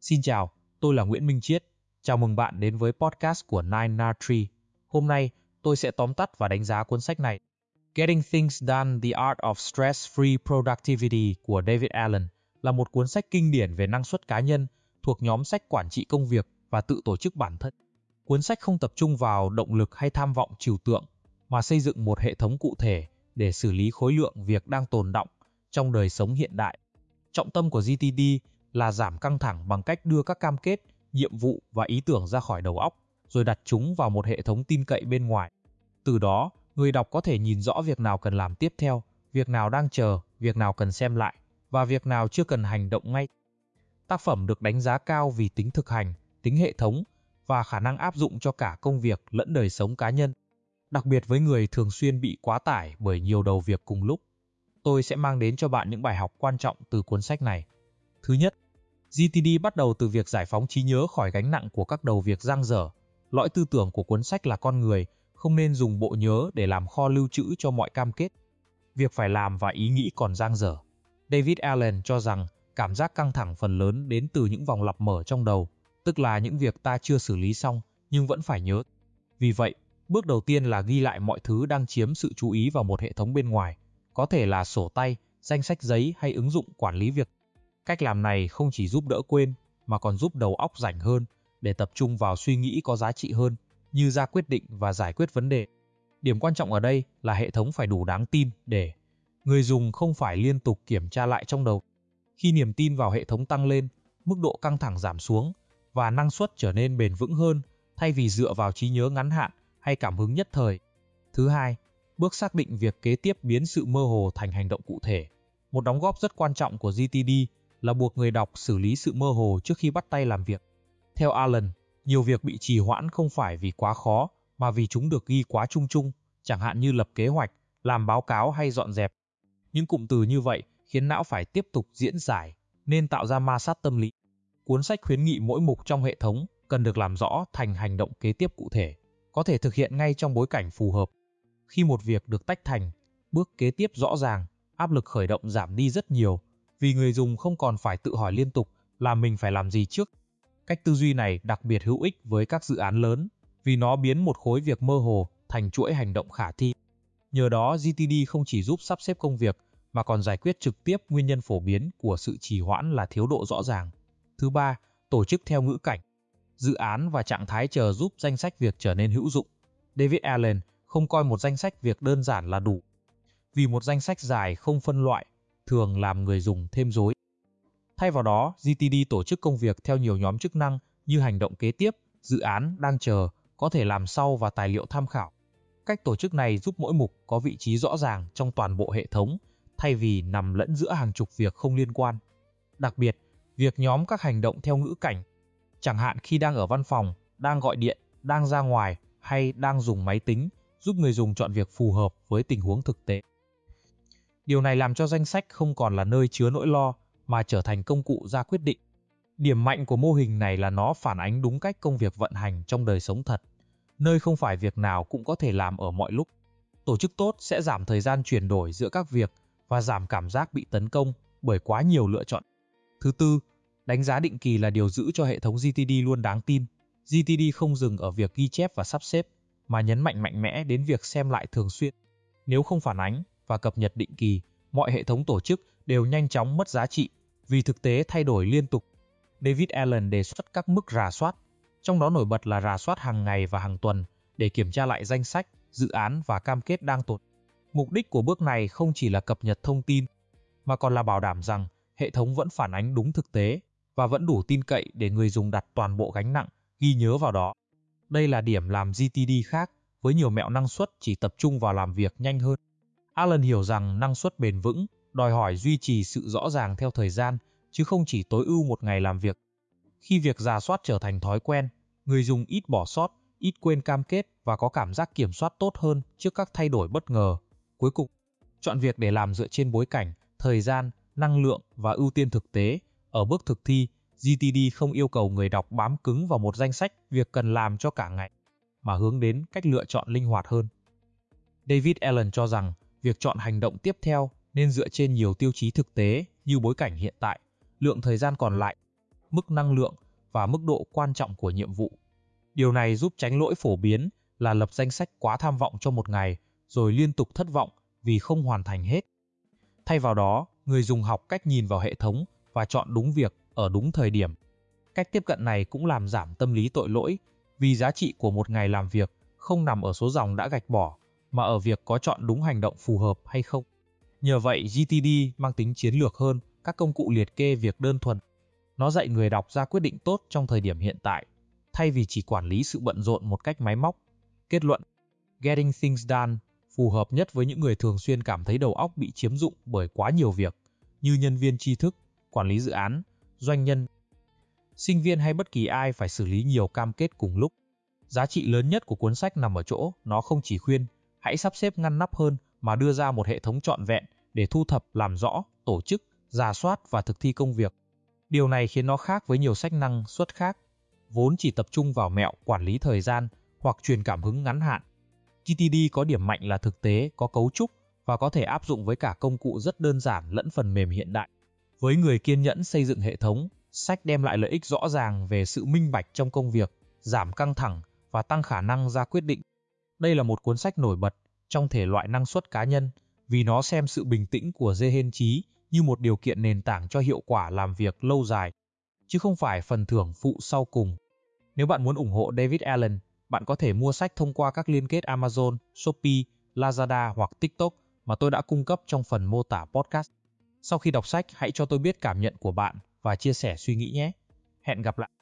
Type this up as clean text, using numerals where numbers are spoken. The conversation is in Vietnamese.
Xin chào, tôi là Nguyễn Minh Chiết. Chào mừng bạn đến với podcast của 9na3. Hôm nay, tôi sẽ tóm tắt và đánh giá cuốn sách này. Getting Things Done: The Art of Stress-Free Productivity của David Allen là một cuốn sách kinh điển về năng suất cá nhân thuộc nhóm sách quản trị công việc và tự tổ chức bản thân. Cuốn sách không tập trung vào động lực hay tham vọng trừu tượng, mà xây dựng một hệ thống cụ thể để xử lý khối lượng việc đang tồn đọng trong đời sống hiện đại. Trọng tâm của GTD là giảm căng thẳng bằng cách đưa các cam kết, nhiệm vụ và ý tưởng ra khỏi đầu óc, rồi đặt chúng vào một hệ thống tin cậy bên ngoài. Từ đó, người đọc có thể nhìn rõ việc nào cần làm tiếp theo, việc nào đang chờ, việc nào cần xem lại, và việc nào chưa cần hành động ngay. Tác phẩm được đánh giá cao vì tính thực hành, tính hệ thống và khả năng áp dụng cho cả công việc lẫn đời sống cá nhân. Đặc biệt với người thường xuyên bị quá tải bởi nhiều đầu việc cùng lúc. Tôi sẽ mang đến cho bạn những bài học quan trọng từ cuốn sách này. Thứ nhất, GTD bắt đầu từ việc giải phóng trí nhớ khỏi gánh nặng của các đầu việc dang dở. Lõi tư tưởng của cuốn sách là con người không nên dùng bộ nhớ để làm kho lưu trữ cho mọi cam kết, việc phải làm và ý nghĩ còn dang dở. David Allen cho rằng cảm giác căng thẳng phần lớn đến từ những vòng lặp mở trong đầu, tức là những việc ta chưa xử lý xong nhưng vẫn phải nhớ. Vì vậy, bước đầu tiên là ghi lại mọi thứ đang chiếm sự chú ý vào một hệ thống bên ngoài, có thể là sổ tay, danh sách giấy hay ứng dụng quản lý việc. Cách làm này không chỉ giúp đỡ quên, mà còn giúp đầu óc rảnh hơn để tập trung vào suy nghĩ có giá trị hơn, như ra quyết định và giải quyết vấn đề. Điểm quan trọng ở đây là hệ thống phải đủ đáng tin để người dùng không phải liên tục kiểm tra lại trong đầu. Khi niềm tin vào hệ thống tăng lên, mức độ căng thẳng giảm xuống và năng suất trở nên bền vững hơn thay vì dựa vào trí nhớ ngắn hạn hay cảm hứng nhất thời. Thứ hai, bước xác định việc kế tiếp biến sự mơ hồ thành hành động cụ thể. Một đóng góp rất quan trọng của GTD là buộc người đọc xử lý sự mơ hồ trước khi bắt tay làm việc. Theo Allen, nhiều việc bị trì hoãn không phải vì quá khó, mà vì chúng được ghi quá chung chung, chẳng hạn như lập kế hoạch, làm báo cáo hay dọn dẹp. Những cụm từ như vậy khiến não phải tiếp tục diễn giải, nên tạo ra ma sát tâm lý. Cuốn sách khuyến nghị mỗi mục trong hệ thống cần được làm rõ thành hành động kế tiếp cụ thể, có thể thực hiện ngay trong bối cảnh phù hợp. Khi một việc được tách thành bước kế tiếp rõ ràng, áp lực khởi động giảm đi rất nhiều, vì người dùng không còn phải tự hỏi liên tục là mình phải làm gì trước. Cách tư duy này đặc biệt hữu ích với các dự án lớn, vì nó biến một khối việc mơ hồ thành chuỗi hành động khả thi. Nhờ đó, GTD không chỉ giúp sắp xếp công việc, mà còn giải quyết trực tiếp nguyên nhân phổ biến của sự trì hoãn là thiếu độ rõ ràng. Thứ ba, tổ chức theo ngữ cảnh. Dự án và trạng thái chờ giúp danh sách việc trở nên hữu dụng. David Allen không coi một danh sách việc đơn giản là đủ, vì một danh sách dài không phân loại thường làm người dùng thêm rối. Thay vào đó, GTD tổ chức công việc theo nhiều nhóm chức năng như hành động kế tiếp, dự án đang chờ, có thể làm sau và tài liệu tham khảo. Cách tổ chức này giúp mỗi mục có vị trí rõ ràng trong toàn bộ hệ thống, thay vì nằm lẫn giữa hàng chục việc không liên quan. Đặc biệt, việc nhóm các hành động theo ngữ cảnh, chẳng hạn khi đang ở văn phòng, đang gọi điện, đang ra ngoài hay đang dùng máy tính, giúp người dùng chọn việc phù hợp với tình huống thực tế. Điều này làm cho danh sách không còn là nơi chứa nỗi lo, mà trở thành công cụ ra quyết định. Điểm mạnh của mô hình này là nó phản ánh đúng cách công việc vận hành trong đời sống thật, nơi không phải việc nào cũng có thể làm ở mọi lúc. Tổ chức tốt sẽ giảm thời gian chuyển đổi giữa các việc và giảm cảm giác bị tấn công bởi quá nhiều lựa chọn. Thứ tư, đánh giá định kỳ là điều giữ cho hệ thống GTD luôn đáng tin. GTD không dừng ở việc ghi chép và sắp xếp, mà nhấn mạnh mẽ đến việc xem lại thường xuyên. Nếu không phản ánh và cập nhật định kỳ, mọi hệ thống tổ chức đều nhanh chóng mất giá trị, vì thực tế thay đổi liên tục. David Allen đề xuất các mức rà soát, trong đó nổi bật là rà soát hàng ngày và hàng tuần để kiểm tra lại danh sách, dự án và cam kết đang tồn. Mục đích của bước này không chỉ là cập nhật thông tin, mà còn là bảo đảm rằng hệ thống vẫn phản ánh đúng thực tế và vẫn đủ tin cậy để người dùng đặt toàn bộ gánh nặng, ghi nhớ vào đó. Đây là điểm làm GTD khác với nhiều mẹo năng suất chỉ tập trung vào làm việc nhanh hơn. Allen hiểu rằng năng suất bền vững đòi hỏi duy trì sự rõ ràng theo thời gian, chứ không chỉ tối ưu một ngày làm việc. Khi việc rà soát trở thành thói quen, người dùng ít bỏ sót, ít quên cam kết và có cảm giác kiểm soát tốt hơn trước các thay đổi bất ngờ. Cuối cùng, chọn việc để làm dựa trên bối cảnh, thời gian, năng lượng và ưu tiên thực tế. Ở bước thực thi, GTD không yêu cầu người đọc bám cứng vào một danh sách việc cần làm cho cả ngày, mà hướng đến cách lựa chọn linh hoạt hơn. David Allen cho rằng việc chọn hành động tiếp theo nên dựa trên nhiều tiêu chí thực tế như bối cảnh hiện tại, lượng thời gian còn lại, mức năng lượng và mức độ quan trọng của nhiệm vụ. Điều này giúp tránh lỗi phổ biến là lập danh sách quá tham vọng cho một ngày rồi liên tục thất vọng vì không hoàn thành hết. Thay vào đó, người dùng học cách nhìn vào hệ thống và chọn đúng việc ở đúng thời điểm. Cách tiếp cận này cũng làm giảm tâm lý tội lỗi, vì giá trị của một ngày làm việc không nằm ở số dòng đã gạch bỏ, mà ở việc có chọn đúng hành động phù hợp hay không. Nhờ vậy, GTD mang tính chiến lược hơn các công cụ liệt kê việc đơn thuần. Nó dạy người đọc ra quyết định tốt trong thời điểm hiện tại, thay vì chỉ quản lý sự bận rộn một cách máy móc. Kết luận, Getting Things Done phù hợp nhất với những người thường xuyên cảm thấy đầu óc bị chiếm dụng bởi quá nhiều việc, như nhân viên tri thức, quản lý dự án, doanh nhân, sinh viên hay bất kỳ ai phải xử lý nhiều cam kết cùng lúc. Giá trị lớn nhất của cuốn sách nằm ở chỗ nó không chỉ khuyên hãy sắp xếp ngăn nắp hơn, mà đưa ra một hệ thống trọn vẹn để thu thập, làm rõ, tổ chức, rà soát và thực thi công việc. Điều này khiến nó khác với nhiều sách năng suất khác, vốn chỉ tập trung vào mẹo quản lý thời gian hoặc truyền cảm hứng ngắn hạn. GTD có điểm mạnh là thực tế, có cấu trúc và có thể áp dụng với cả công cụ rất đơn giản lẫn phần mềm hiện đại. Với người kiên nhẫn xây dựng hệ thống, sách đem lại lợi ích rõ ràng về sự minh bạch trong công việc, giảm căng thẳng và tăng khả năng ra quyết định. Đây là một cuốn sách nổi bật trong thể loại năng suất cá nhân, vì nó xem sự bình tĩnh của dê trí như một điều kiện nền tảng cho hiệu quả làm việc lâu dài, chứ không phải phần thưởng phụ sau cùng. Nếu bạn muốn ủng hộ David Allen, bạn có thể mua sách thông qua các liên kết Amazon, Shopee, Lazada hoặc TikTok mà tôi đã cung cấp trong phần mô tả podcast. Sau khi đọc sách, hãy cho tôi biết cảm nhận của bạn và chia sẻ suy nghĩ nhé. Hẹn gặp lại!